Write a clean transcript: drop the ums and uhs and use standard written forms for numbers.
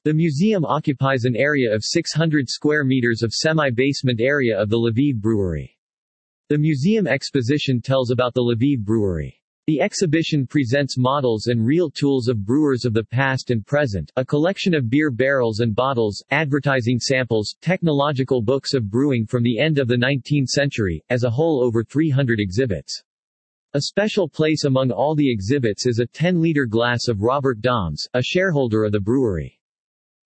The museum occupies an area of 600 square meters of semi-basement area of the Lviv Brewery. The museum exposition tells about the Lviv Brewery. The exhibition presents models and real tools of brewers of the past and present, a collection of beer barrels and bottles, advertising samples, technological books of brewing from the end of the 19th century, as a whole over 300 exhibits. A special place among all the exhibits is a 10-liter glass of Robert Doms, a shareholder of the brewery.